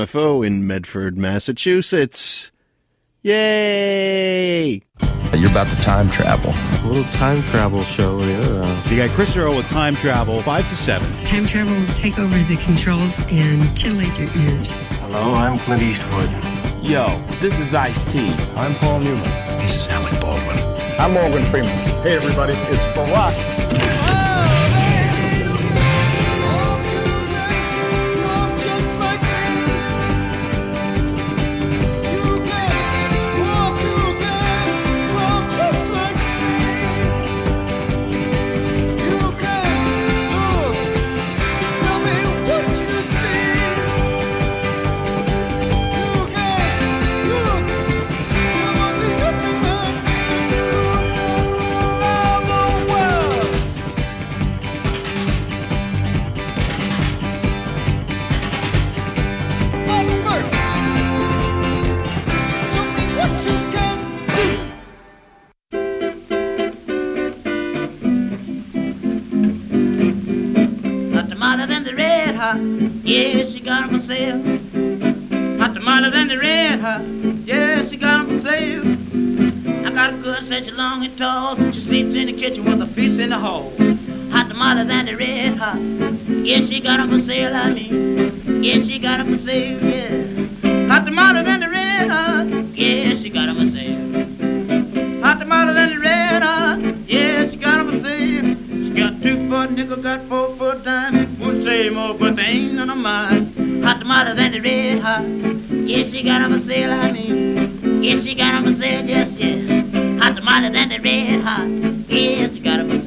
UFO in Medford, Massachusetts. Yay! You're about to time travel. A little time travel show. Yeah. You got Chris Earl with Time Travel, 5 to 7. Time travel will take over the controls and titillate your ears. Hello, I'm Clint Eastwood. Yo, this is Ice-T. I'm Paul Newman. This is Alec Baldwin. I'm Morgan Freeman. Hey everybody, it's Barack. Yeah, she got 'em for sale. Hot tomatoes and the red hot. Yeah, she got 'em for sale. I got a good such long and tall. She sleeps in the kitchen with a feast in the hall. Hot tomatoes and the red hot. Yeah, she got 'em for sale, I mean. Yeah, she got 'em for sale, yeah. Hot tomatoes and the red hot. Yeah, she got 'em for sale. Hot tomatoes and the red hot. Yeah, she got 'em for sale. She got 2 for a nickel, got 4 for a dime. Would say more, but they ain't none of mine. Hot tomatoes and the red hot. Yeah, she got 'em for sale, I mean. Yeah, she got 'em for sale, yes, yeah. Hot tomatoes and the red hot. Yeah, she got 'em for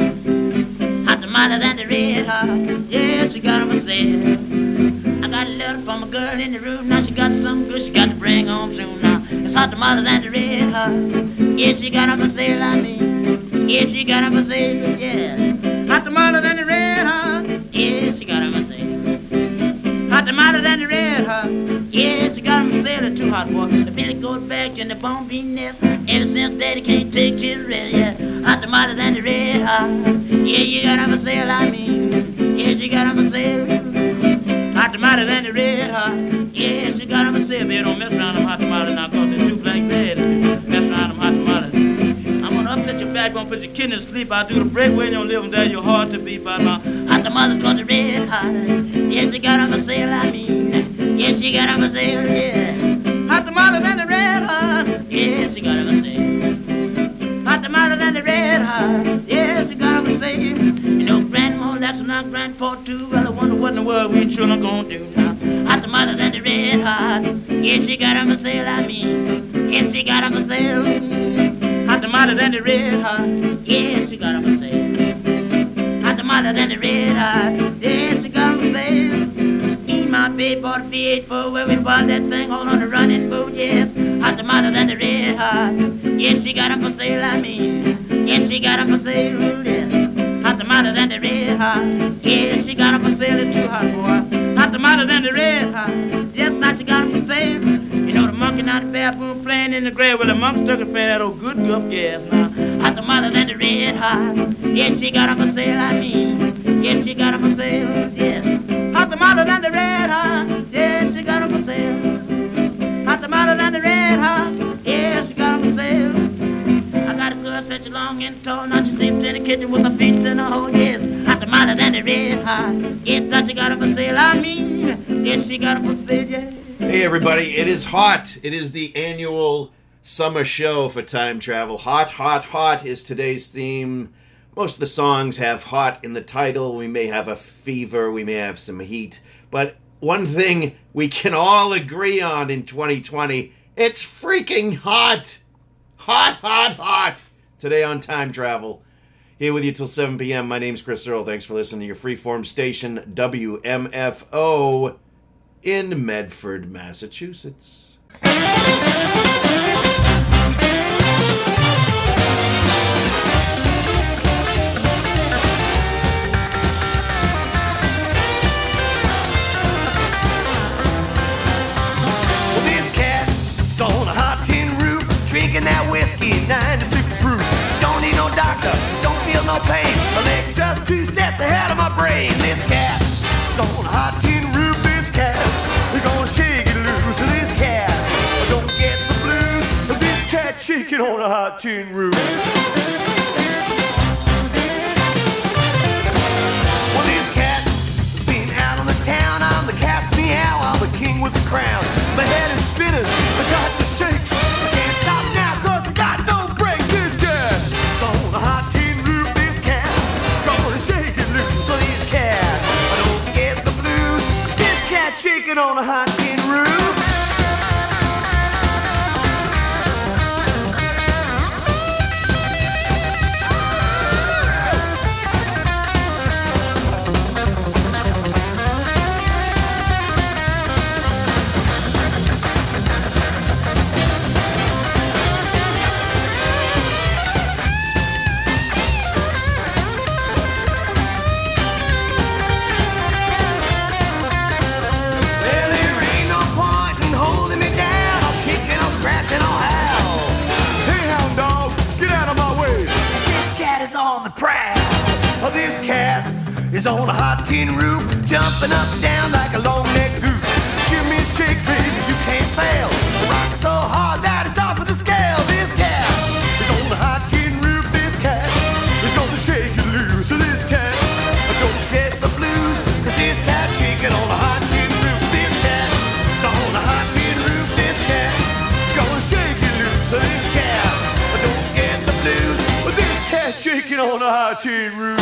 sale. Hot tomatoes and the red hot. Yeah, she got 'em for sale. I got a letter from a girl in the room. Now she got something good she got to bring home soon now. It's hot tomatoes and the red hot. Yeah, she got 'em for sale, I mean. Yeah, she got 'em for sale, yeah. Hot tomatoes and the red hot. Yeah, she got 'em for sale. Hot tomatoes and the red hot. Yeah, she got 'em for sale. They're too hot for the billy goat back in the bone bean nest. Ever since daddy can't take his rest, yeah. Hot tomatoes and the red hot. Yeah, you got 'em for sale, I mean. Yeah, she got 'em for sale. Hot tomatoes and the red hot. Yeah, she got 'em for sale. Baby, don't mess around them hot tomatoes now, cause they're too black bad. Mess around them hot tomatoes. I'm gonna upset your back, gonna put your kidneys to sleep. I'll do the breakaway in your living there, you're hard to beat by my hot tomatoes cause the red hot. Yeah, she got 'em for sale, I mean. Yeah, she got 'em for sale, yeah. Hot tomatoes and the red hot. Yeah, she got 'em for sale. Hot tomatoes and the red hot. Yeah, she got 'em for sale. You know, grandma, that's not grandpa too. Well, I wonder what in the world we children gonna do now. Hot tomatoes and the red hot. Yeah, she got 'em for sale, I mean. Yeah, she got 'em for sale. Hot tomatoes and the red hot. Yeah, she got 'em for sale. Hot tomatoes and the red hot. Yeah, she got 'em for sale. Me and my babe bought a V8 for where we bought that thing all on the running boat, yes. Hot tomatoes and the red hot. Yeah, she got 'em for sale, I mean. Yeah, she got 'em for sale, yeah. Hot tomatoes and the red hot. Yeah, she got 'em for sale, it's too hot, boy. Hot tomatoes and the red hot. Yes, now she got 'em for sale. You know the monkey now in the bathroom playing in the grave. Well, the monkey stuck and playing that old good guff gas now. Hot tomatoes and the red hot. Yeah, she got 'em for sale, I mean. Yeah, she got 'em for sale, yeah. Hot tomatoes and the red hot. Yeah, she got 'em for sale. Hot tomatoes and the red hot. Yeah, she got 'em for sale. I got a girl such long and tall. Now she sleeps in the kitchen with her feet in her hole, yes. Hot tomatoes and the red hot. Yes, now she got 'em for sale, I mean. Yes, she got 'em for sale, yeah. Hey everybody, it is hot. It is the annual summer show for Time Travel. Hot, hot, hot is today's theme. Most of the songs have hot in the title. We may have a fever, we may have some heat. But one thing we can all agree on in 2020, it's freaking hot. Hot, hot, hot. Today on Time Travel. Here with you till 7 p.m. My name's Chris Earl. Thanks for listening to your freeform station, WMFO. In Medford, Massachusetts. on a hot tin roof, drinking that whiskey, 96 proof. Don't need no doctor, don't feel no pain. My leg's just 2 steps ahead of my brain. This cat is on a hot tin roof. This cat is gonna shake shaking on a hot tin roof. Well, this cat has been out on the town. I'm the cat's meow, I'm the king with the crown. My head is spinning, I got the shakes. I can't stop now cause I got no brakes. This cat is on a hot tin roof. This cat gonna shake it loose. So this cat, I don't get the blues. This cat shaking on a hot tin roof. This cat is on a hot tin roof, jumping up and down like a long-necked goose. Shimmy and shake, baby, you can't fail. Rock so hard that it's off of the scale. This cat is on a hot tin roof. This cat is gonna shake you loose. This cat don't get the blues, cause this cat shaking on a hot tin roof. This cat is on a hot tin roof. This cat gonna shake you loose. This cat don't get the blues, but this cat shaking on a hot tin roof.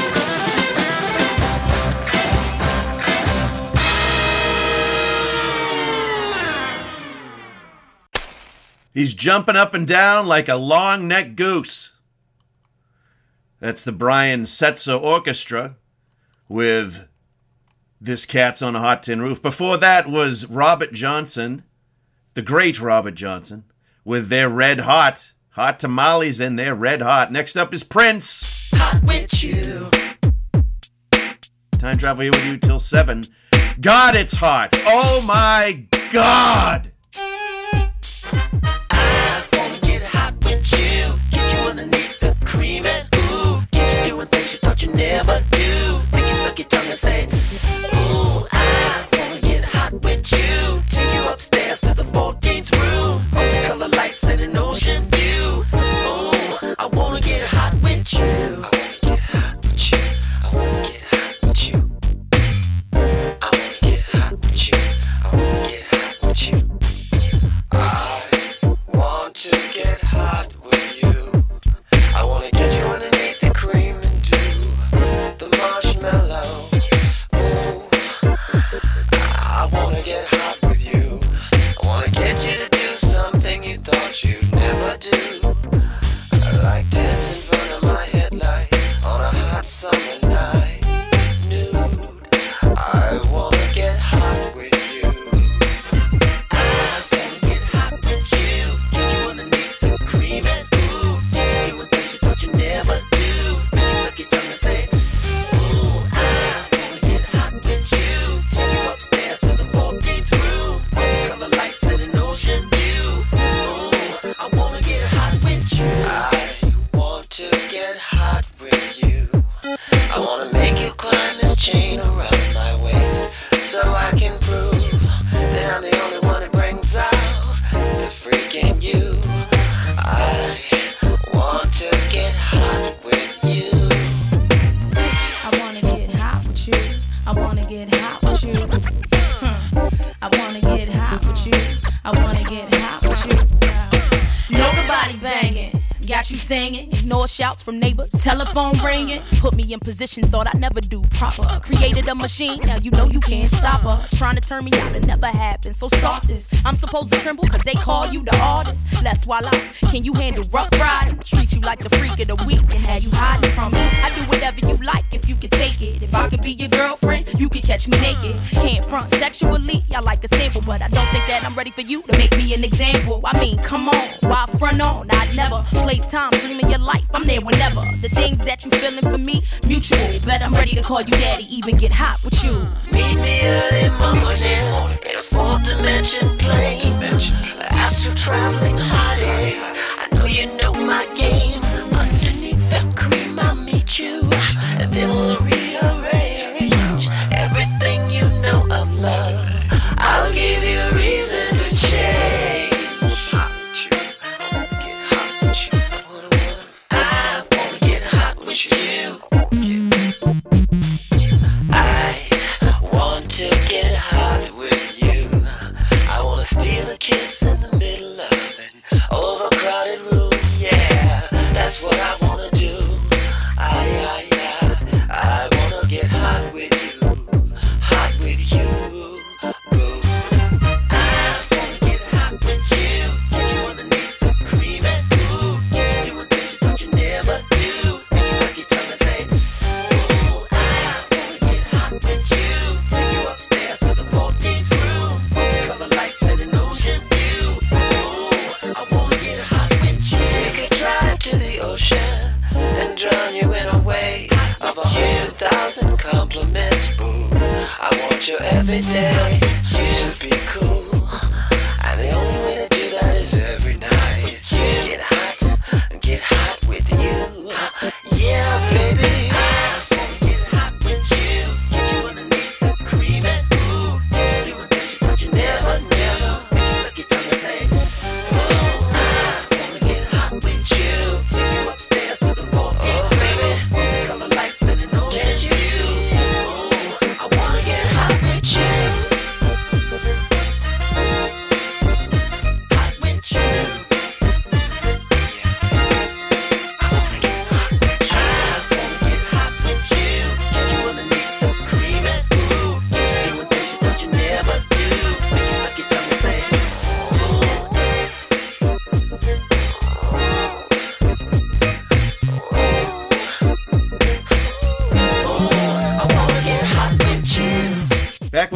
He's jumping up and down like a long-necked goose. That's the Brian Setzer Orchestra with This Cat's on a Hot Tin Roof. Before that was Robert Johnson, the great Robert Johnson, with their Red Hot. Hot tamales and they're red hot. Next up is Prince. Hot with you. Time travel here with you till 7. God, it's hot. Oh my God. I wanna get hot with you. Get you underneath the cream and ooh. Get you doing things you thought you never do. Make you suck your tongue and say, ooh, I wanna get hot with you. Take you upstairs to the 14th room. Multicolor lights and an ocean view. Ooh, I wanna get hot with you. I wanna get hot with you. I wanna get hot with you. I wanna get hot with you. I wanna get hot with you. I want to get hot with you. I wanna get you underneath the cream and do the marshmallow. Ooh, I wanna get hot with you. I wanna get you to do something you thought you'd never do. Like dance in front of my headlights on a hot summer night. Nude, I wanna get hot with you. I wanna get hot with you. Get you underneath the cream and ooh. Get you doing things you thought you never do. Make you suck your tongue and say, ooh, I wanna get hot with you. Take you upstairs to the 14th room. Multicolor lights and an ocean view. Ooh, I wanna get hot with you. I want to get hot with you. I wanna make you climb this chain around my waist, so I can prove that I'm the only one that brings out the freak in you. I want to get hot with you. I wanna get hot with you. I wanna get hot with you. I wanna get hot with you. I wanna get hot with you. Know the body banging. Got you singing, ignore shouts from neighbors, telephone ringing. Put me in positions thought I'd never do proper. Created a machine, now you know you can't stop her. Trying to turn me out, it never happened, so start this. I'm supposed to tremble cause they call you the artist. Let's voila, can you handle rough riding? Treat you like the freak of the week and have you hiding from me. I do whatever you like if you can take it. If I could be your girlfriend, you could catch me naked. Can't front sexually, I like a sample, but I don't think that I'm ready for you to make me an example. I mean, come on, why front on? I'd never place time dreaming your life, I'm there whenever. The things that you feeling for me, mutual. Bet I'm ready to call you daddy, even get hot with you. Meet me early morning in a fourth dimension plane. Astral traveling hottie. I know you know my game. Underneath the cream I'll meet you, and then we'll rearrange everything you know of love. I'll give you a reason to change. Hot with you, I wanna get hot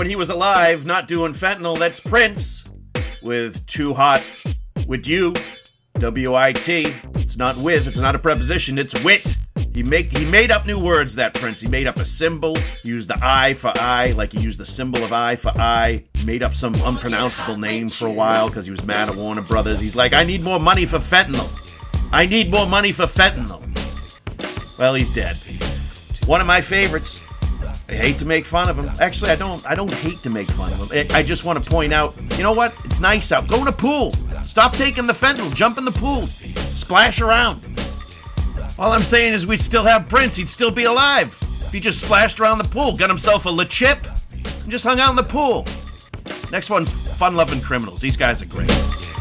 when he was alive, not doing fentanyl. That's Prince with Too Hot With You, W-I-T. It's not with, it's not a preposition, it's wit. He made up new words, that Prince. He made up a symbol, used the I for I, like he used the symbol of I for I. Made up some unpronounceable name for a while because he was mad at Warner Brothers. He's like, I need more money for fentanyl. I need more money for fentanyl. Well, he's dead. One of my favorites. I hate to make fun of him. Actually, I don't hate to make fun of him. I just want to point out, you know what? It's nice out. Go in a pool. Stop taking the fentanyl. Jump in the pool. Splash around. All I'm saying is we'd still have Prince. He'd still be alive. He just splashed around the pool, got himself a Le Chip, and just hung out in the pool. Next one's Fun Loving Criminals. These guys are great.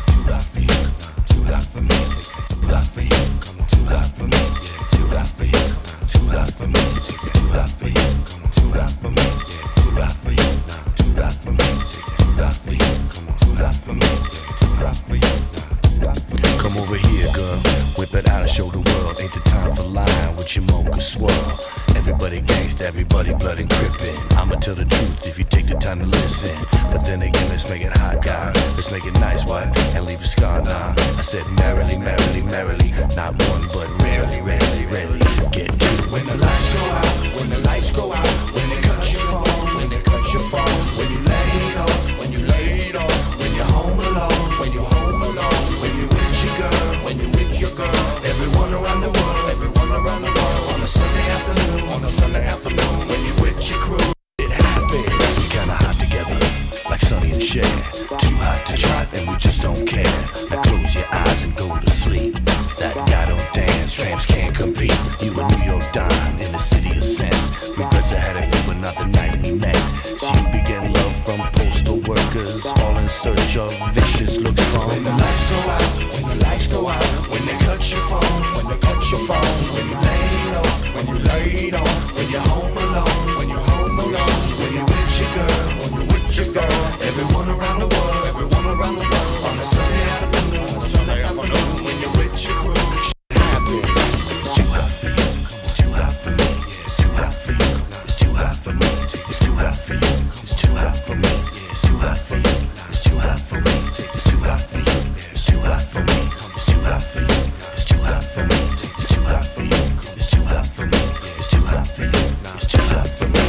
Come over here, girl. Whip it out and show the world. Ain't the time for lying with your mocha swirl. Everybody gangsta, everybody blood and crippin'. I'ma tell the truth if you take the time to listen. But then again, let's make it hot, guy. Let's make it nice, what? And leave a scar now. I said merrily, merrily, merrily. Not one, but rarely, rarely, rarely. Get to it. When the lights go out, when the lights go out. When they cut your phone, when they cut your phone. When you laid off, when you laid off. When you're home alone, when you're home alone. When you're with your girl, when you're with your girl. Everyone around the world, everyone around the world. On a Sunday afternoon, when you're with your crew. It happens. We kinda hot together, like Sonny and Cher. Too hot to trot and we just don't care. Now close your eyes and go to sleep. That guy don't dance, tramps can't compete. You a New York dime in the city of sense. Regrets I had it for, but not the night we met. So you began love from postal workers, all in search of vicious looks from. When the lights go out, when the lights go out. When they cut your phone, when they cut your phone. When you laid off, when you laid off. When you're home alone, when you're home alone. When you're with your girl, when you're with your girl. Everyone around the world, everyone around the world. On a Sunday afternoon, when you're with your crew. Shit happens. It's too hot for you. It's too hot for me. Yeah, it's too hot for you. It's too hot for me. It's too hot for you. It's too hot for me. Yeah, it's too hot for you. It's too hot for me. It's too hot for you. It's too hot for me. It's too hot for you. It's too hot for me. It's too hot for you. It's too hot for me. It's too hot for you. It's too hot for me.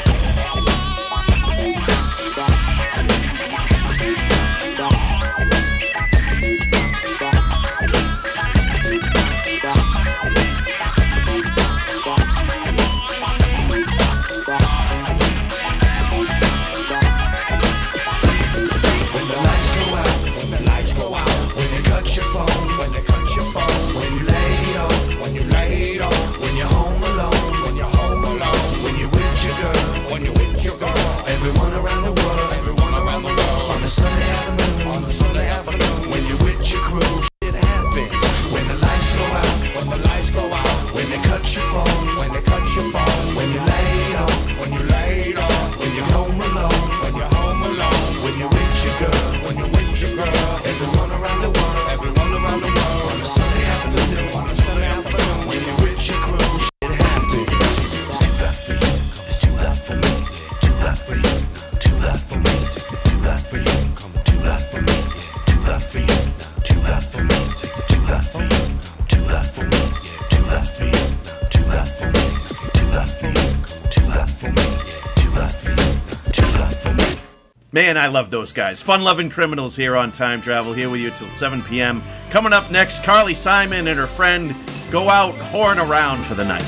Man, I love those guys. Fun-loving criminals here on Time Travel, here with you till 7 p.m. Coming up next, Carly Simon and her friend go out, horn around for the night.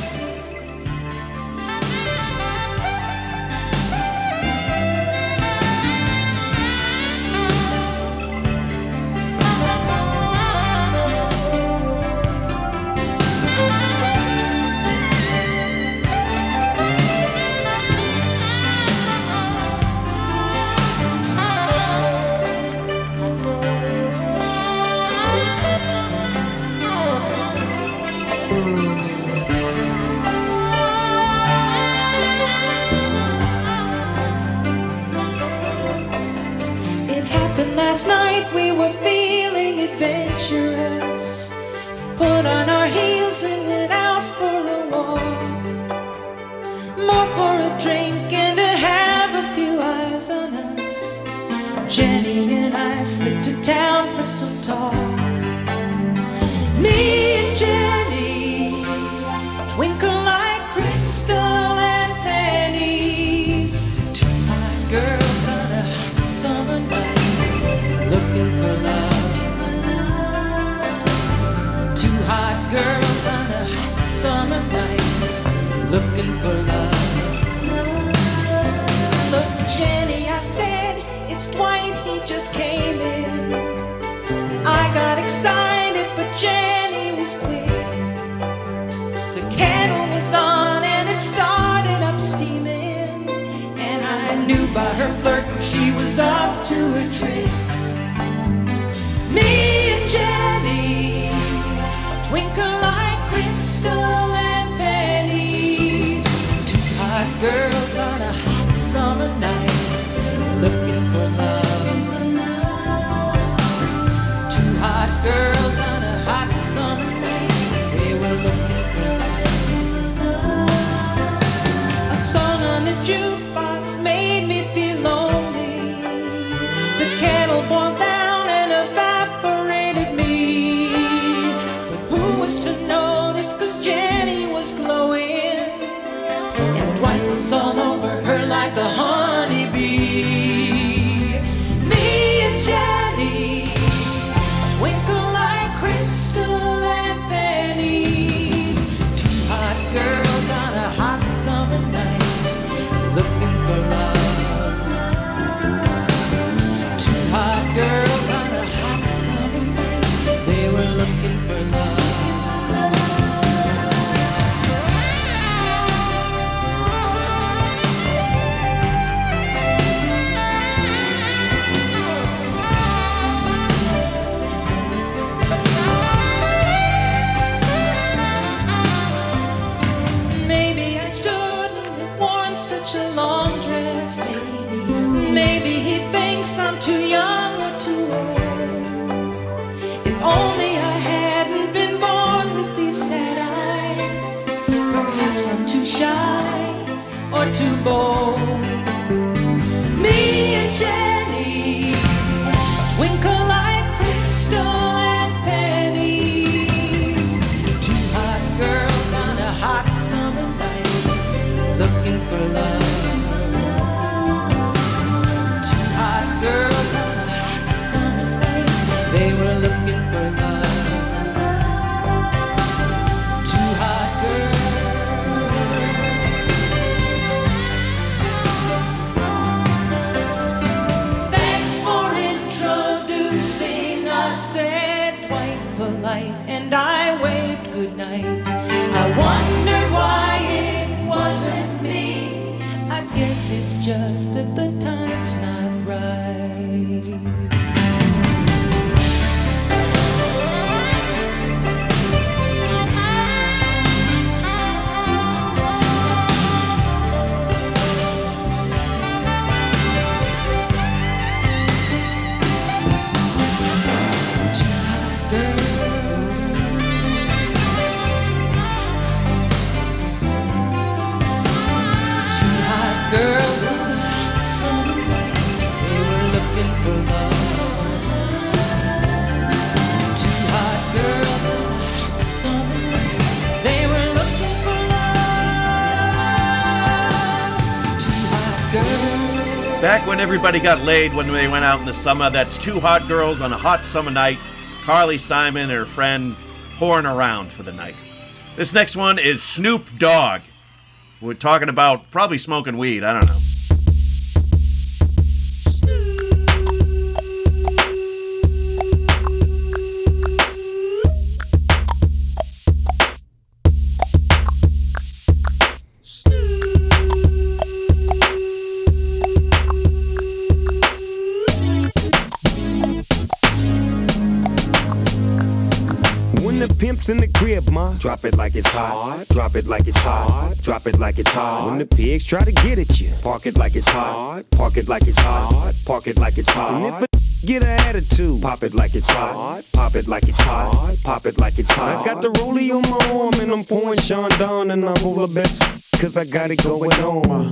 Last night we were feeling adventurous. Put on our heels and went out for a walk. More for a drink and to have a few eyes and I slipped to town for some talk. Me and Jenny twinkle like crystal and pennies. Two hot girls on a hot summer night, looking for love. Two hot girls on a hot summer night, looking for love. Look, Jenny, I said, it's Dwight, he just came in. I got excited, but Jenny was quick. The kettle was on and it started up steaming, and I knew by her flirt she was up to her tricks. Me and Jenny twinkle like crystal and pennies. Two hot girls on a hot summer night, looking for love. Two hot girls on a hot summer night, they were looking for love. A song on the jukebox made me feel lonely. The kettle boiled down and evaporated me. But who was to notice, 'cause Jenny was glowing, and Dwight was all over her like a honeybee. Me and Jenny twinkle like crystal and pennies. Two hot girls on a hot summer night, looking for love. Two hot girls on a hot summer night, they were looking for love. Maybe I shouldn't have worn such a long dress. Maybe he thinks I'm too young or too old. If only I hadn't been born with these sad eyes. Perhaps I'm too shy or too bold. Me and Jenny twinkle like crystal and pennies. Two hot girls on a hot summer night, looking for love. Two hot girls on a hot summer night, they were looking for love. Two hot girls. Thanks for introducing us, said Dwight polite, and I waved goodnight. I wondered why it wasn't me. I guess it's just that the time's not right. Two hot girls. Two hot girls on a hot summer night, they were looking for love. Two hot girls on a hot summer night, they were looking for love. Two hot girls. Back when everybody got laid when they went out in the summer, that's Two Hot Girls on a Hot Summer Night. Carly Simon and her friend whoring around for the night. This next one is Snoop Dogg. We're talking about probably smoking weed. I don't know. When the pimp's in the crib, ma, drop it like it's hot. Drop it like it's hot. Drop it like it's hot. When the pigs try to get at you, park it like it's hot. Park it like it's hot. Park it like it's hot. And if a get an attitude, pop it like it's hot. Pop it like it's hot. Pop it like it's hot. I got the rollie on my arm and I'm pouring Sean Don and I'm all the best, cause I got it going on.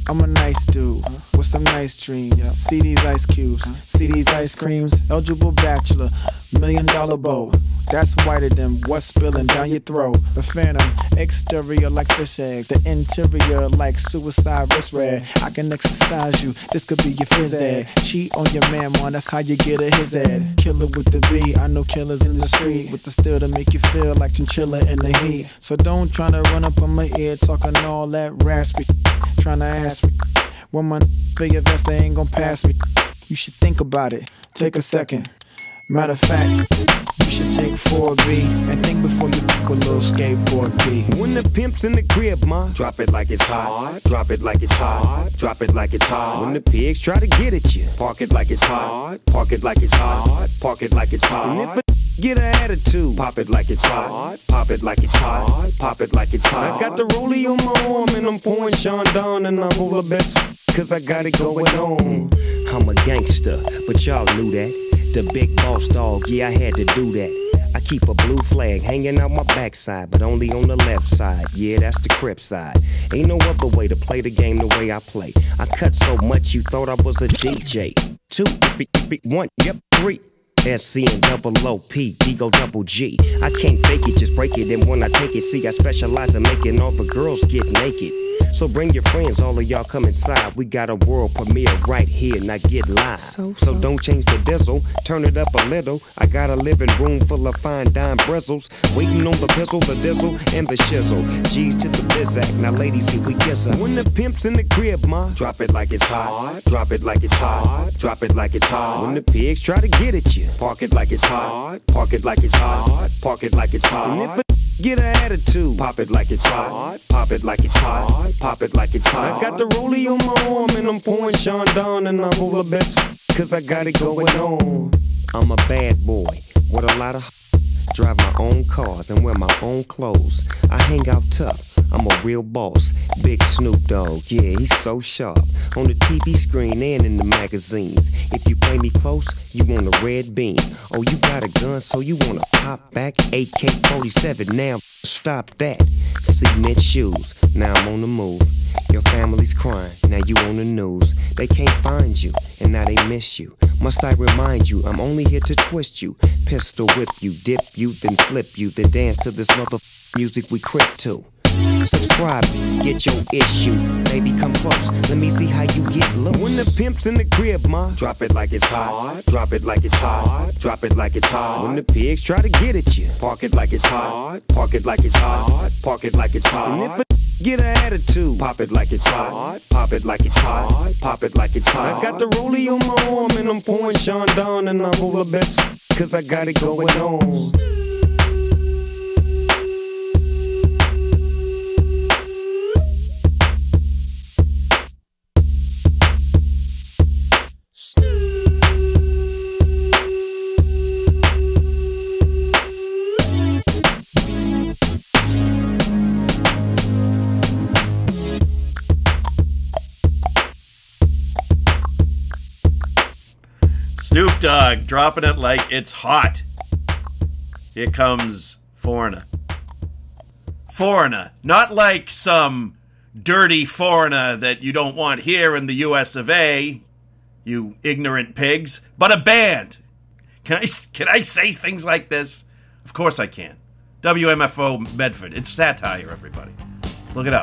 I'm a nice dude with some nice dreams. See these ice cubes, see these ice creams. Eligible bachelor, $1 million bow. That's whiter than what's spilling down your throat. The phantom, exterior like fish eggs, the interior like suicide wrist rag. I can exercise you, this could be your phys ed. Cheat on your man, man, that's how you get a his ed. Killer with the B, I know killers in the street with the steel to make you feel like chinchilla in the heat. So don't tryna run up on my ear talking all that raspy, tryna ask me when my big vest, they ain't gon' pass me. You should think about it, take a second. Matter of fact, you should take 4B and think before you pick a little skateboard B. When the pimp's in the crib, ma, drop it like it's hot. Drop it like it's hot. Drop it like it's hot. When the pigs try to get at you, park it like it's hot. Park it like it's hot. Park it like it's hot. And if a get an attitude, pop it like it's hot. Pop it like it's hot. Pop it like it's hot. I got the rollie on my arm and I'm pouring Sean Don and I'm all the best cause I got it going on. I'm a gangster, but y'all knew that. The big boss dog, yeah, I had to do that. I keep a blue flag hanging out my backside, but only on the left side. Yeah, that's the Crip side. Ain't no other way to play the game the way I play. I cut so much you thought I was a DJ. 2, 1, yep, 3. SC and double OP, Digo double G. I can't fake it, just break it. And when I take it, see, I specialize in making all the girls get naked. So bring your friends, all of y'all come inside. We got a world premiere right here, now get live. So don't change the diesel, turn it up a little. I got a living room full of fine dime bristles, waiting on the pistol, the dizzle, and the shizzle. G's to the bizac, now ladies, here we kiss her. When the pimp's in the crib, ma, drop it like it's hot. Drop it like it's hot. Drop it like it's hot. When the pigs try to get at you, park it like it's hot. Park it like it's hot. Park it like it's hot. And if a get an attitude, pop it like it's hot. Pop it like it's hot. Pop it like it's hot. I got the rollie on my arm and I'm pouring Sean Don and I'm all the best cause I got it going on. I'm a bad boy with a lot of drive my own cars and wear my own clothes. I hang out tough. I'm a real boss. Big Snoop Dogg, yeah, he's so sharp. On the TV screen and in the magazines. If you play me close, you want a red beam. Oh, you got a gun, so you wanna pop back? AK-47, now stop that. Cement shoes, now I'm on the move. Your family's crying, now you on the news. They can't find you, and now they miss you. Must I remind you, I'm only here to twist you. Pistol whip you, dip you, then flip you. Then dance to this music we crip to. Subscribe, get your issue. Baby, come close, let me see how you get loose. When the pimp's in the crib, ma, drop it like it's hot. Drop it like it's hot. Drop it like it's hot. When the pigs try to get at you, park it like it's hot. Park it like it's hot. Park it like it's hot. And if a get an attitude, pop it like it's hot. Pop it like it's hot. Pop it like it's hot. I got the rollie on my arm and I'm pouring Sean Don and I'm all the best cause I got it going on. Snoop Dogg dropping it like it's hot. Here comes Foreigner. Foreigner. Not like some dirty foreigner that you don't want here in the US of A, you ignorant pigs, but a band. Can I say things like this? Of course I can. WMFO Medford. It's satire, everybody. Look it up.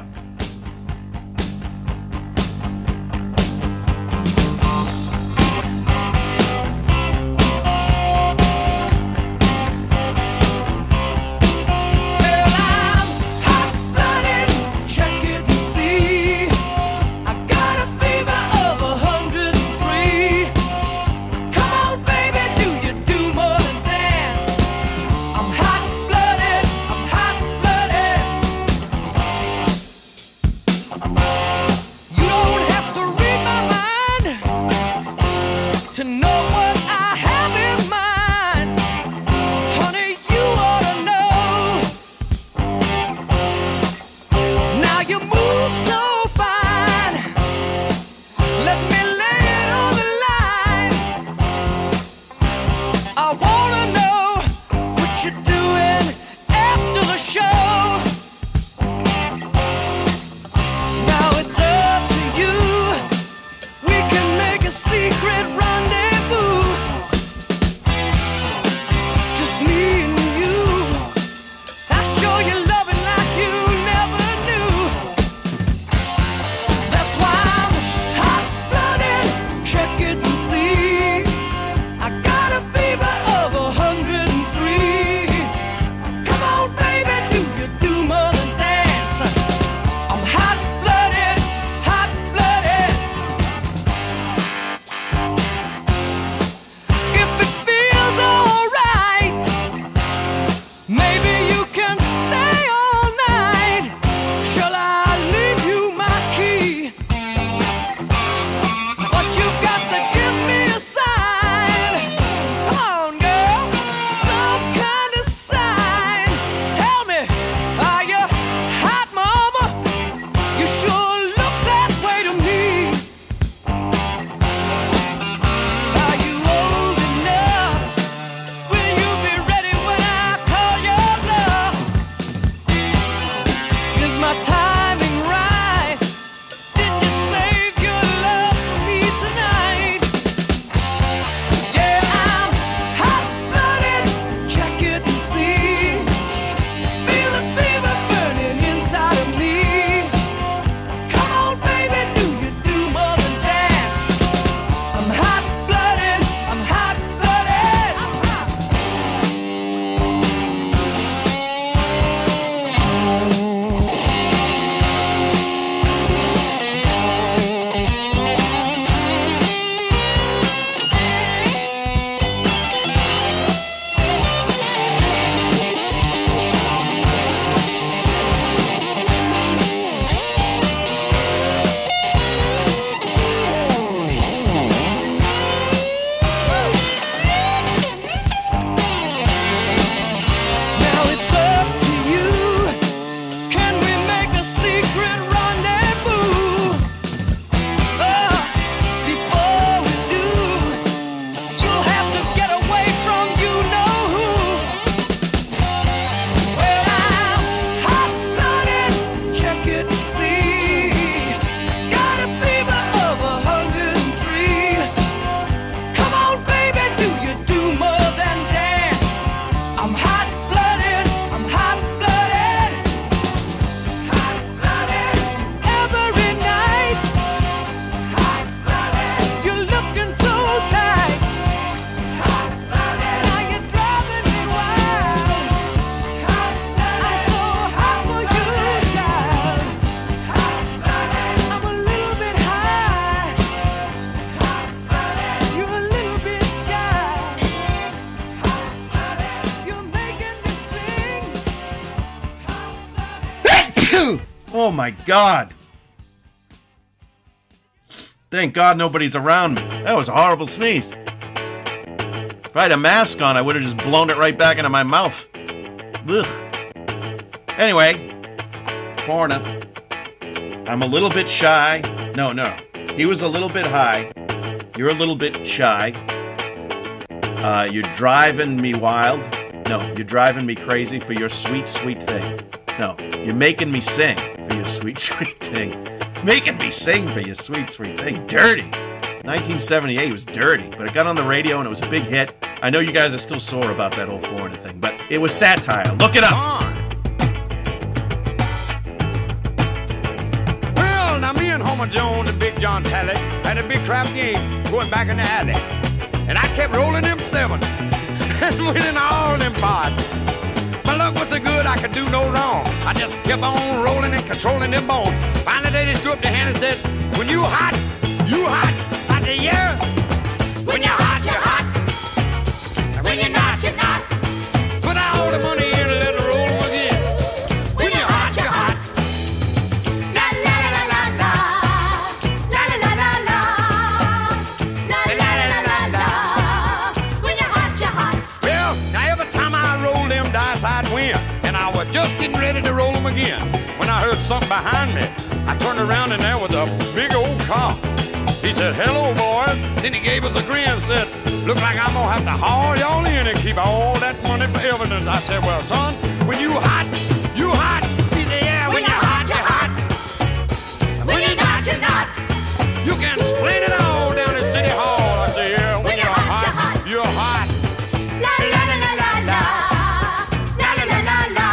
Oh my God. Thank God nobody's around me. That was a horrible sneeze. If I had a mask on, I would have just blown it right back into my mouth. Ugh. Anyway, Foreigner. I'm a little bit shy. No. He was a little bit high. You're a little bit shy. You're driving me wild. No, you're driving me crazy for your sweet, sweet thing. No, you're making me sing for your sweet, sweet thing. Making me sing for your sweet, sweet thing. Dirty. 1978 was dirty, but it got on the radio and it was a big hit. I know you guys are still sore about that whole Foreigner thing, but it was satire. Look it up. Well, now me and Homer Jones and Big John Talley had a big crap game going back in the alley. And I kept rolling them 7 and winning all them pots. My luck was so good I could do no wrong. I just kept on rolling and controlling them bones. Finally they just threw up their hand and said, when you hot, I said, yeah. When you're hot, you're hot. And when you're not, you're not. Put all the money in and let it roll again. When you're hot, you're hot. La la la la la. La la la la la. La la la la la. When you're hot, you're hot. Well, now every time I roll them dice, I'd win. And I was just getting ready to roll them again when I heard something behind me. I turned around and there was a big old car. He said, hello, boys. Then he gave us a grin and said, look like I'm going to have to haul y'all in and keep all that money for evidence. I said, well, son, when you hot, you hot. He said, yeah, when you're hot, you're hot. When you're not, you're not. You can explain it all down at City Hall. I said, yeah, when you're hot, you're hot. La la la la la la. La la la la la.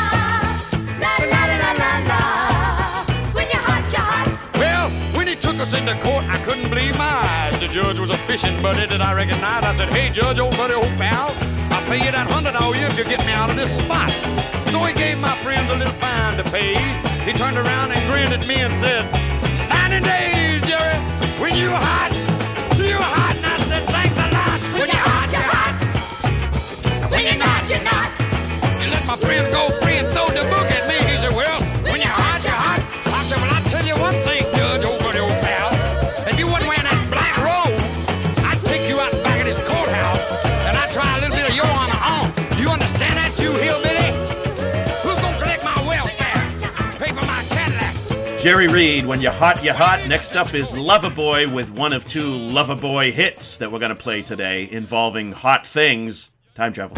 La la la la la. When you're hot, you're hot. Well, when he took us into court, I couldn't believe my eyes. The judge was a fishing buddy that I recognized. I said, hey, judge, old buddy, old pal, I'll pay you that $100 if you get me out of this spot. So he gave my friends a little fine to pay. He turned around and grinned at me and said, 90 days, Jerry, when you hot, you're hot. And I said, thanks a lot. When you're hot, you're hot. When you're not, you're not. You let my friends go free and throw the book at me. He said, well, when you're hot, you're hot. I said, well, I'll tell you one thing, Judge, old buddy, old pal. If you wasn't wearing that black robe, I'd take you out back of this courthouse and I'd try a little bit of your honor on. You understand that, you hillbilly? Who's gonna collect my welfare? Pay for my Cadillac. Jerry Reed, when you're hot, you're hot. Next up is Loverboy with one of 2 Loverboy hits that we're going to play today involving hot things. Time travel.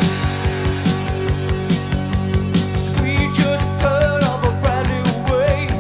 We just heard of a brand new way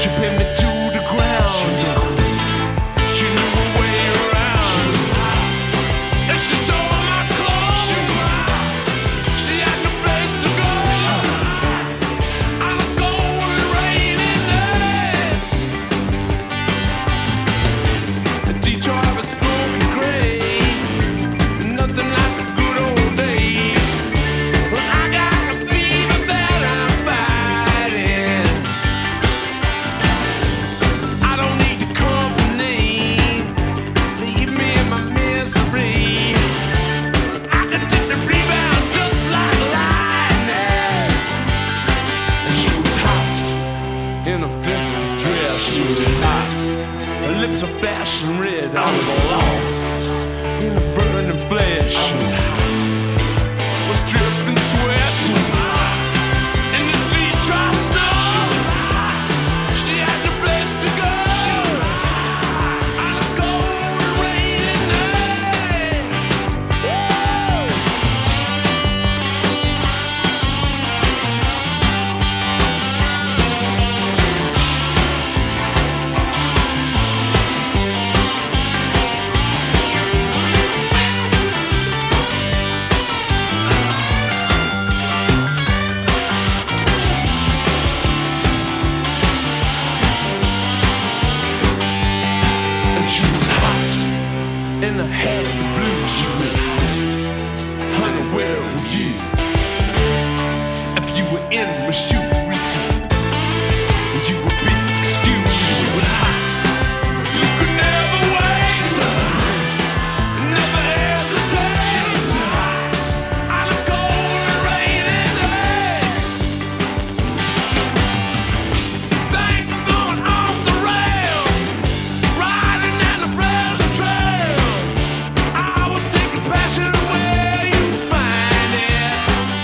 She pinned me to the ground. She was cool. She knew her way around. She was hot. And she tore my clothes. She was hot. She had no place to go. She was hot. On a cold and rainy night. Detroit was smoking gray. Nothing like the good old days. Well, I got a fever that I'm fighting. I don't need your company. Leave me in my misery. I can take the rebound just like lightning. And she was hot in a 50s dress. She was hot. Her lips were fashion red. I was lost in a burning flesh. I was hot. Was dripping sweat. She was hot. In the Detroit snow. She was hot. She had no place to go. She was hot. On a cold and rainy night. And she was hot in the head of the blues. She was hot. Honey, where were you? If you were in my shoes, you would be excused. She was hot. You could never wait. She was hot. Never hesitate. She was hot. On a cold and rainy night. Things were going off the rails. Riding down the pleasure trail. I was taking passion where you find it.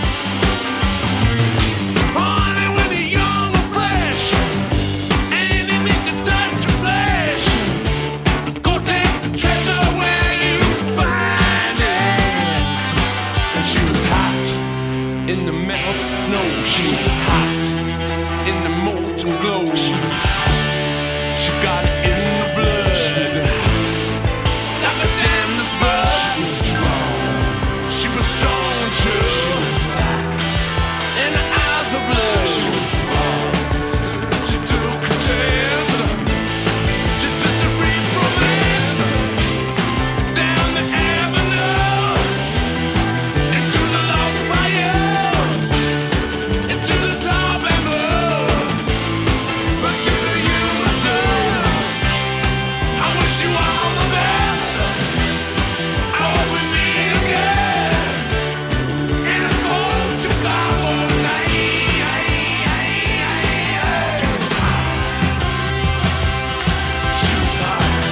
Honey, when you're young and fresh, and you need to touch your flesh, go take the treasure where you find it. And she was hot in the melted snow. She was hot in the molten glow. She was hot. She got it in the blood. She was hot. Like a damned's blood. She was strong. She was strong and true. She was black. In the eyes of blood. She was lost. She took a chance. She just a brief romance. Down the avenue. Into the lost bayou. Into the top and blue. But to the USA. I wish you all the best. I hope we meet again in a cold Chicago night. She was hot.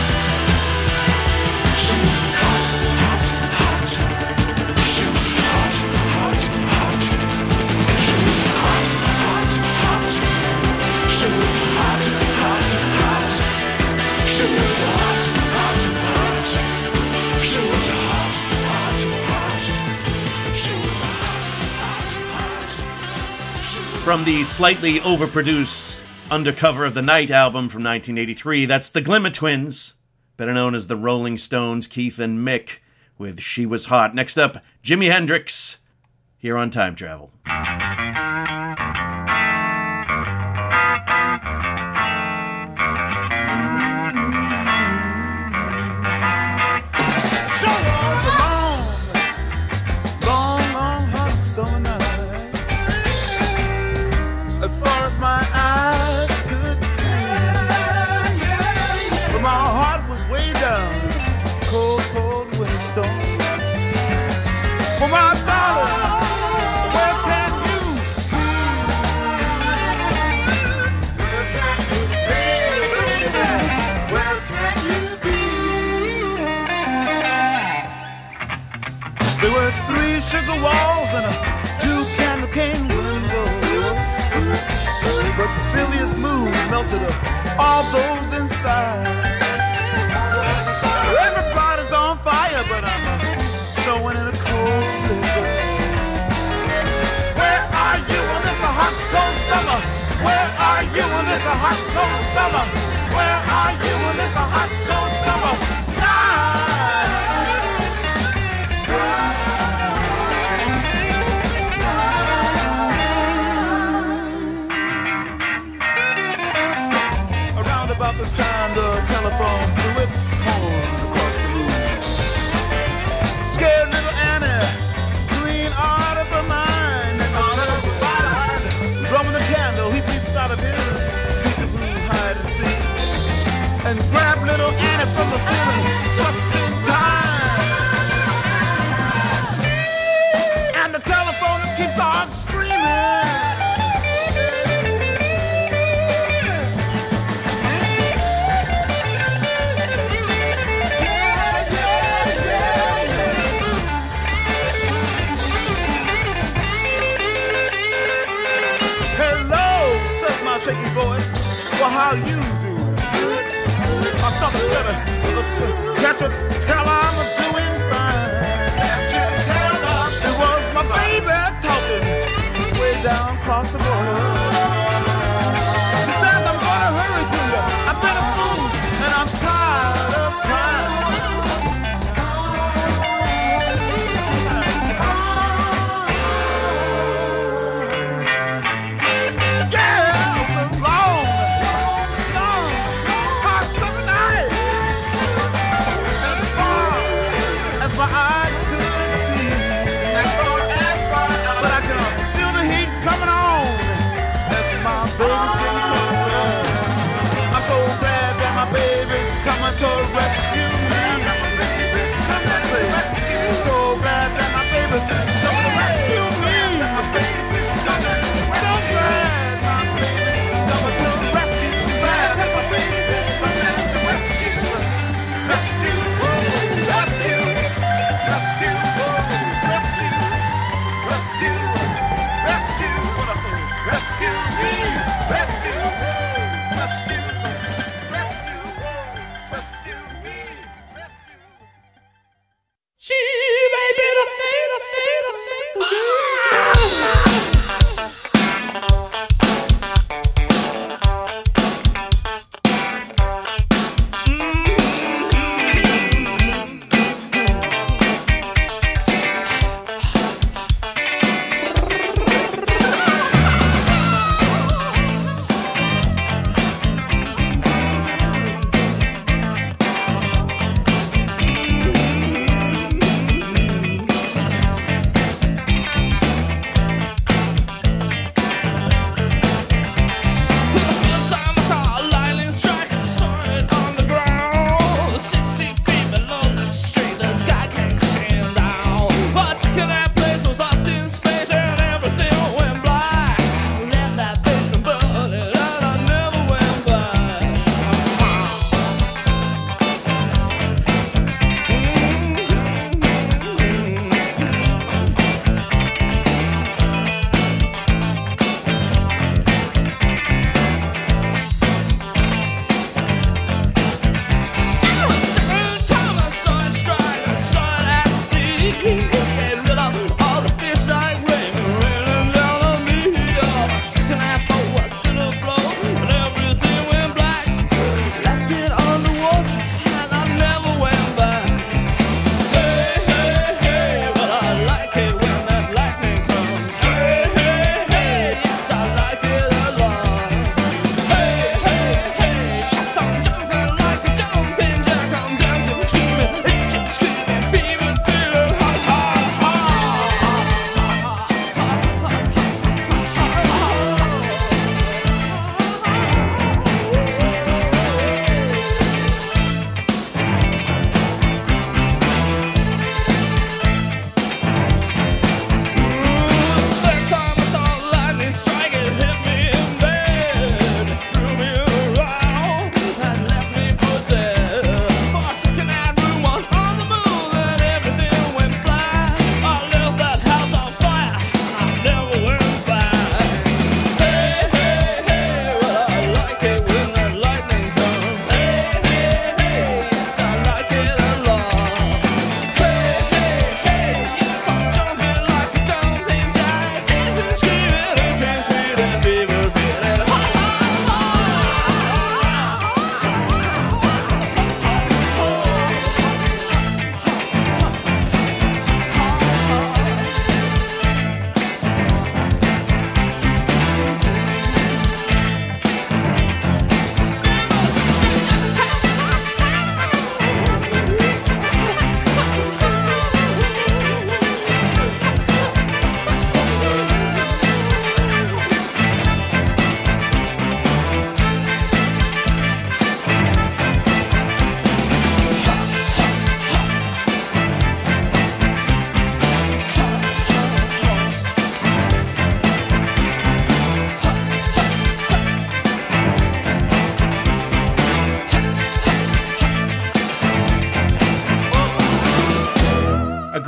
She was hot. She was hot, hot, hot. She was hot, hot, hot. She was hot, hot, hot. She was hot, hot, hot. She was hot, hot, hot. She was hot, hot, hot. She was hot, hot, hot. From the slightly overproduced Undercover of the Night album from 1983, that's the Glimmer Twins, better known as the Rolling Stones, Keith and Mick, with She Was Hot. Next up, Jimi Hendrix, here on Time Travel. Long, hot summer night. As far as my eyes could see, but my heart was way down, cold winter storm. For my darling, where can you be? Where can you be, baby? Where can you be? There were 3 sugar walls and a 2 candle cane window, but the silliest mood melted all those inside. Everybody's on fire, but I'm snowing in a cold blizzard. Where are you on this hot, cold summer? Where are you on it's a hot, cold summer? Where are you when it's a hot, cold summer night? Around about this time, the telephone blew its horn across the room. Scared little Annie, clean out of her mind. And blowing the candle, he peeps out of his peekaboo hide and seek, and grabbed little Annie from the ceiling just in time. And the telephone keeps on screaming. Shaky voice, well, how you doing? My stomach said, can't you tell I'm doing fine? It was my baby talking, just way down across the border. She says, I'm gonna hurry to you. I've been a fool, and I'm tired of crying.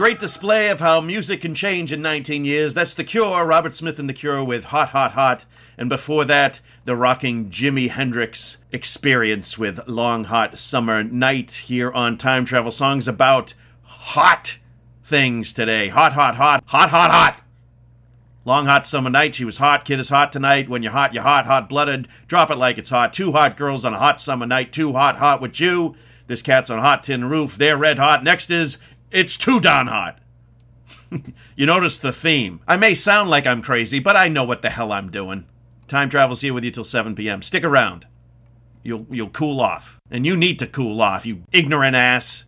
great display of how music can change in 19 years. That's The Cure, Robert Smith and The Cure with Hot, Hot, Hot. And before that, the rocking Jimi Hendrix Experience with Long Hot Summer Night here on Time Travel Songs about hot things today. Hot, hot, hot, hot, hot, hot. Long hot summer night, she was hot, kid is hot tonight. When you're hot, hot-blooded. Drop it like it's hot. 2 hot girls on a hot summer night. 2 hot, hot with you. This cat's on a hot tin roof. They're red hot. Next is, it's too darn hot. You notice the theme. I may sound like I'm crazy, but I know what the hell I'm doing. Time Travel's here with you till 7 p.m. Stick around. You'll cool off. And you need to cool off, you ignorant ass.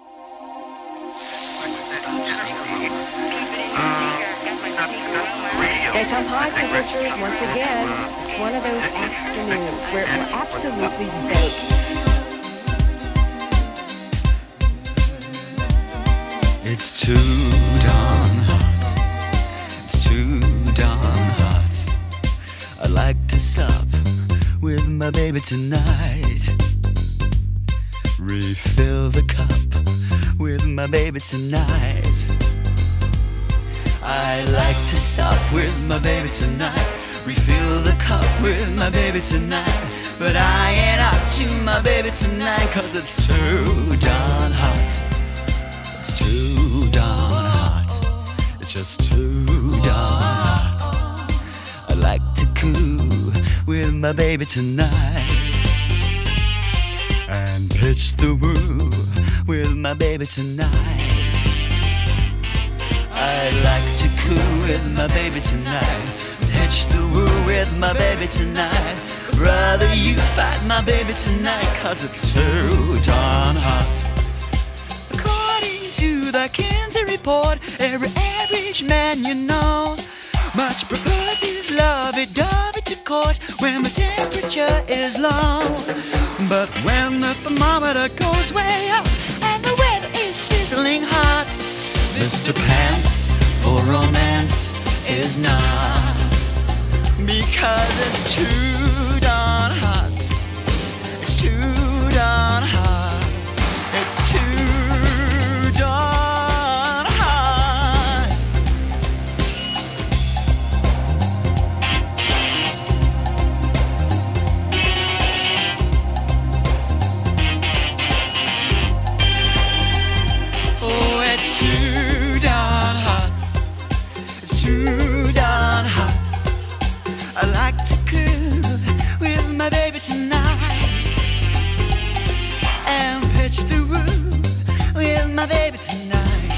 Daytime high temperatures once again. It's one of those afternoons where we're absolutely baked. It's too darn hot. It's too darn hot. I like to sup with my baby tonight. Refill the cup with my baby tonight. I like to sup with my baby tonight. Refill the cup with my baby tonight. But I ain't up to my baby tonight, 'cause it's too darn hot. It's too darn hot. It's just too darn hot. I like to coo with my baby tonight. And pitch the woo with my baby tonight. I like to coo with my baby tonight. Pitch the woo with my baby tonight. Brother, you fight my baby tonight, 'cause it's too darn hot. According to the Kinsey report, every average man you know much prefers his lovey-dovey to court when the temperature is low. But when the thermometer goes way up and the weather is sizzling hot, Mr. Pants for romance is not, because it's too darn hot. It's too darn hot. It's too darn hot. Oh, it's too darn hot. It's too darn hot. I like to cool with my baby tonight and pitch the woo with my baby tonight.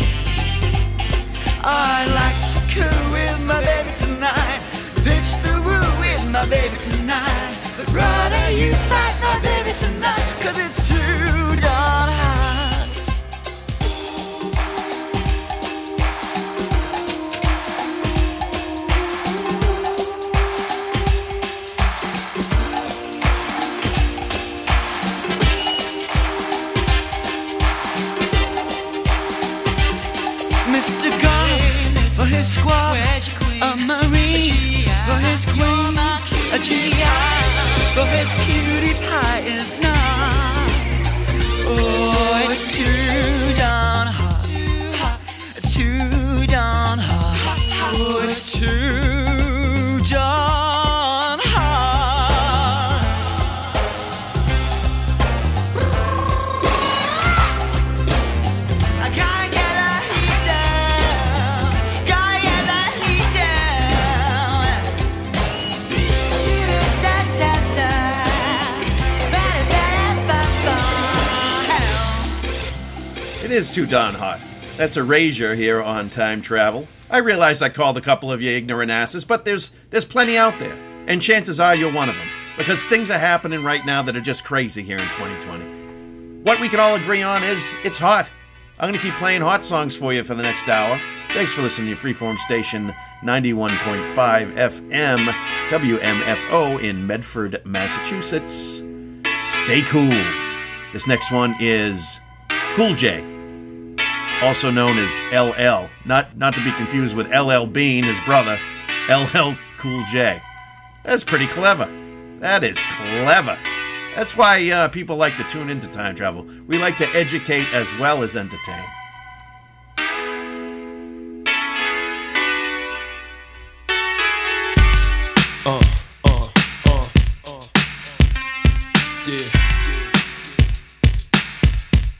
I like to cool with my baby tonight, pitch the woo with my baby tonight. But rather you fight my baby tonight, 'cause it's too darn hot. Mr. God for his squad, a Marine for his queen, a GI for his cutie pie is not. Oh, it's too darn hot. Too darn hot. Oh, it's too darn hot. I gotta get the heat down. Gotta get the heat down. Da-da-da-da. Ba-da-ba-da-ba-ba. It is too darn hot. That's Erasure here on Time Travel. I realize I called a couple of you ignorant asses, but there's plenty out there. And chances are you're one of them. Because things are happening right now that are just crazy here in 2020. What we can all agree on is it's hot. I'm going to keep playing hot songs for you for the next hour. Thanks for listening to your freeform station, 91.5 FM, WMFO in Medford, Massachusetts. Stay cool. This next one is Cool J, also known as LL. Not to be confused with LL Bean, his brother. LL Cool J. That's pretty clever. That is clever. That's why people like to tune into Time Travel. We like to educate as well as entertain.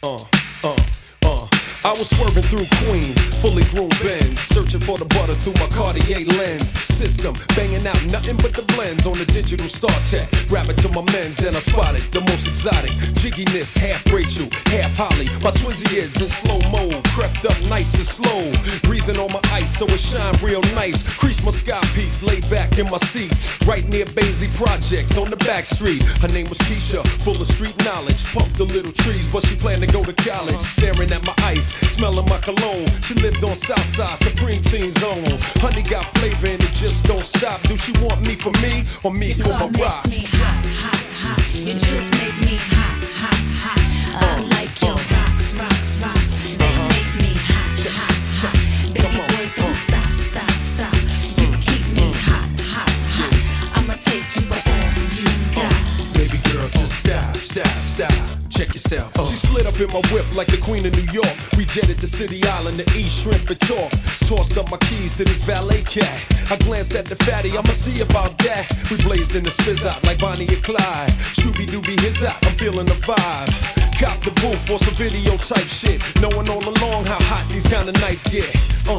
I was swerving through Queens, fully groomed Benz, searching for the butters through my Cartier lens. System, banging out nothing but the blends on the digital Star Trek. Rapping to my men's, then I spotted the most exotic jigginess, half Rachel, half Holly. My Twizzy is in slow mo, crept up nice and slow, breathing on my ice so it shine real nice. Crease my sky piece, laid back in my seat, right near Baisley Projects on the back street. Her name was Keisha, full of street knowledge, pumped the little trees, but she planned to go to college. Staring at my ice, smelling my cologne. She lived on Southside, Supreme Teen Zone. Honey got flavor and it just don't stop. Do she want me for me or me for my rocks? Makes me hot, hot, hot. You just make me hot, hot, hot. I like your rocks, rocks, rocks. They make me hot, hot, hot. Baby boy, don't stop, stop, stop. You keep me hot, hot, hot. I'ma take you for all you got. Baby girl, just stop, stop, stop. Check yourself. She slid up in my whip like the Queen of New York. We jetted to City Island to eat shrimp and talk. Tossed up my keys to this valet cat. I glanced at the fatty, I'ma see about that. We blazed in the spizz out like Bonnie and Clyde. Shooby dooby his out, I'm feeling the vibe. Cop the booth for some video type shit. Knowing all along how hot these kind of nights get.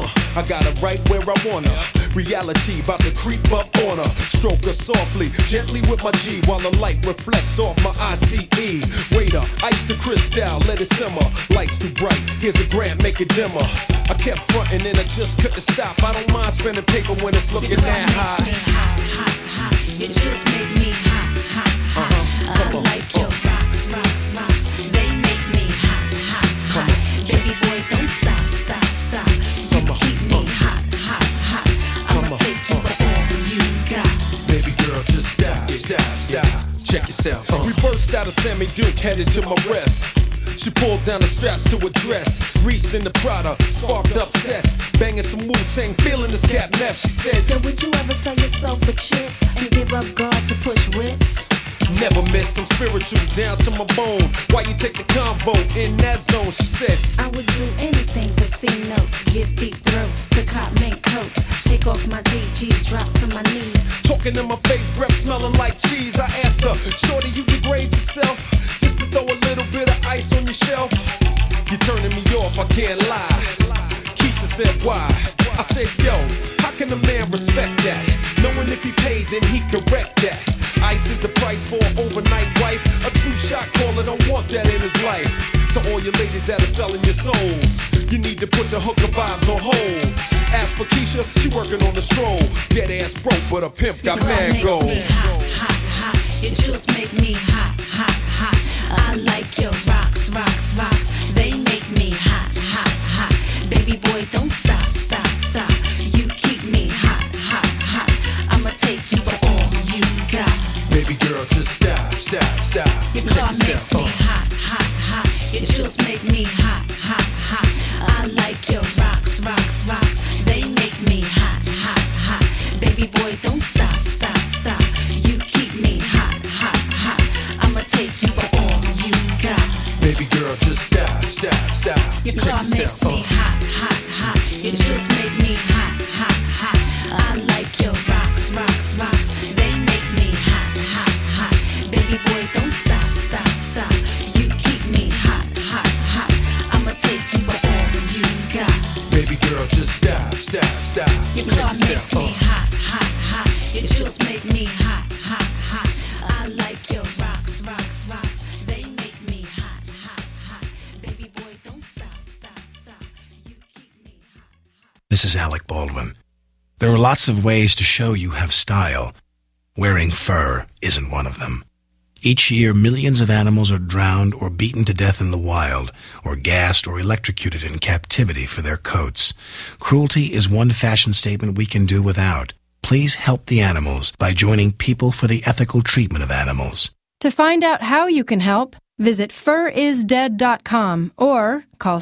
I got her right where I want her. Reality about to creep up on her. Stroke her softly, gently with my G while the light reflects off my ICE. Waiter, ice the crystal, let it simmer. Lights too bright, here's a gram, make it dimmer. I kept frontin' and I just couldn't stop. I don't mind spending paper when it's looking that high. Makes me hot, hot, hot. You just make me hot, hot, hot. I like your rocks, rocks, rocks. They make me hot, hot, hot. Baby boy, don't stop, stop, stop. You keep me hot, hot, hot. I'ma take you for all you got. Baby girl, just stop, stop, stop. Check yourself. We burst out of Sammy Duke, headed to my rest. She pulled down the straps to her dress, reached in the Prada, sparked up cess, banging some Wu-Tang, feeling this cat meth. She said, Yo, would you ever sell yourself for chips and give up God to push whips? never miss, I'm spiritual down to my bone. Why you take the convo in that zone? She said, I would do anything for C notes, give deep throats to cop mink coats, take off my DGs, drop to my knees. Talking in my face, breath smelling like cheese. I asked her, shorty, you degrade yourself just to throw a little bit of ice on your shelf? You're turning me off, I can't lie. Keisha said, why? I said, yo, how can a man respect that? Knowing if he paid, then he correct that. Ice is the price for an overnight wife. A true shot caller don't want that in his life. To all your ladies that are selling your souls, you need to put the hooker vibes on hold. As for Keisha, she working on the stroll. Dead ass broke, but a pimp got mad gold. Makes me hot, hot, hot. It just make me hot, hot, hot. I like your rocks, rocks, rocks. They make me hot, hot, hot. Baby boy, don't stop, stop, stop. You keep me hot, hot, hot. I'ma take you for all you got. Baby girl, just stop, stop, stop. Your car makes me hot, hot, hot. It just make me hot, hot, hot. I like your rocks, rocks, rocks. They make me hot, hot, hot. Baby boy, don't stop, stop, stop. You keep me hot, hot, hot. I'ma take you for all you got. Baby girl, just stop, stop, stop. Your car makes me hot, hot, hot. It just make me hot, hot, hot. I like your rocks, rocks, rocks. They make me hot, hot, hot. Baby boy, don't stop, stop, stop. You keep me hot, hot, hot. I'ma take you for all you got. Baby girl, just stop, stop, stop. Your car makes me hot, hot, hot. It just make me hot, hot, hot. I like your rocks, rocks, rocks. They make me hot, hot, hot. Baby boy, don't stop, stop, stop. You keep me hot. This is Alec Baldwin. There are lots of ways to show you have style. Wearing fur isn't one of them. Each year, millions of animals are drowned or beaten to death in the wild, or gassed or electrocuted in captivity for their coats. Cruelty is one fashion statement we can do without. Please help the animals by joining People for the Ethical Treatment of Animals. To find out how you can help, visit furisdead.com or call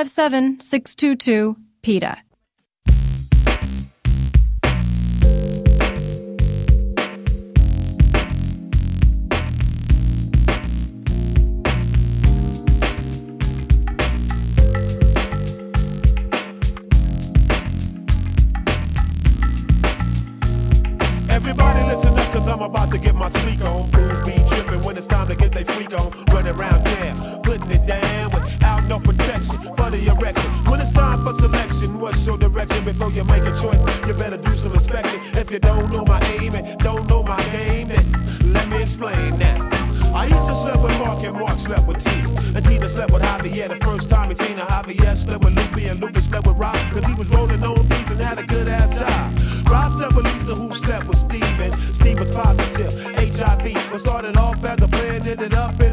757-622-PETA. Everybody listen up, cause I'm about to get my speak on. Fools be tripping when it's time to get they freak on. Running around town, putting it down with for selection. What's your direction before you make a choice? You better do some inspection. If you don't know my aim and don't know my game, then let me explain that. I used to slept with Mark and Mark slept with Tina. And Tina slept with Javier the first time he seen her. Javier slept with Lupe and Lupe slept with Rob. Cause he was rolling on beats and had a good ass job. Rob slept with Lisa who slept with Steve. And Steve was positive, HIV. What started off as a plan ended up in